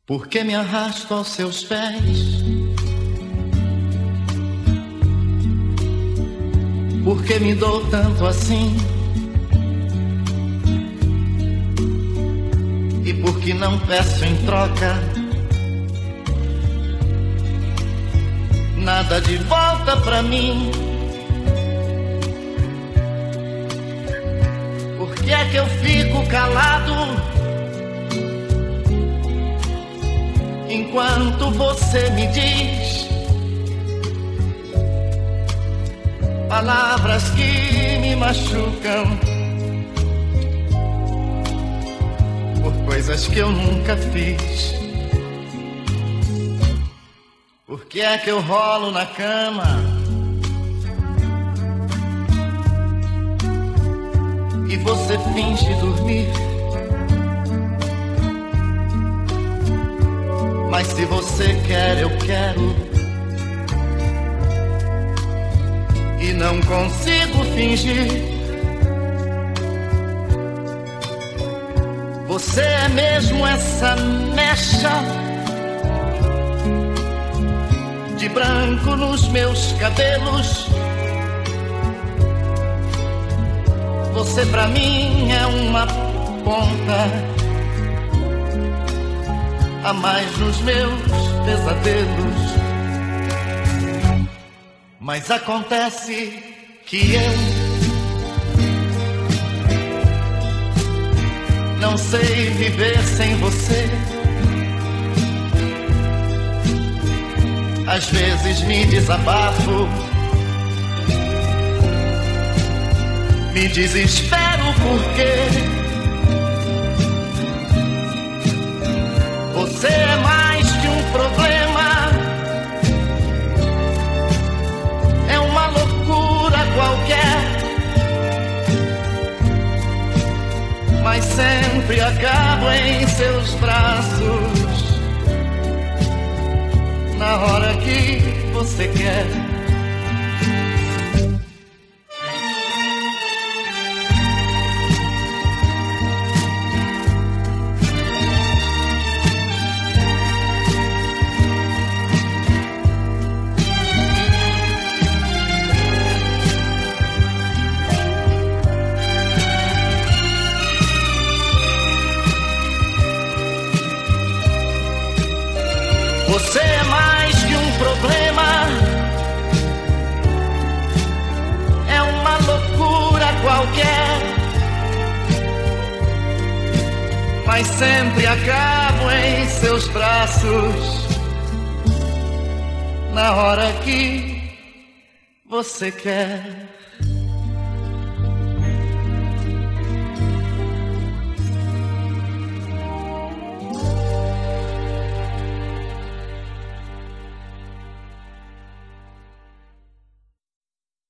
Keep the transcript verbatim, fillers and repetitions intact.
Por que me arrasto aos seus pés? Por que me dou tanto assim? E por que não peço em troca nada de volta pra mim? Por que é que eu fico calado enquanto você me diz palavras que me machucam por coisas que eu nunca fiz? Por que é que eu rolo na cama e você finge dormir? Mas se você quer, eu quero, e não consigo fingir. Você é mesmo essa mecha de branco nos meus cabelos. Você pra mim é uma ponta a mais nos meus pesadelos. Mas acontece que eu não sei viver sem você. Às vezes me desabafo, me desespero porque você é mais que um problema, é uma loucura qualquer, mas sempre acabo em seus braços na hora que você quer. Você é mais que um problema, é uma loucura qualquer, mas sempre acabo em seus braços na hora que você quer.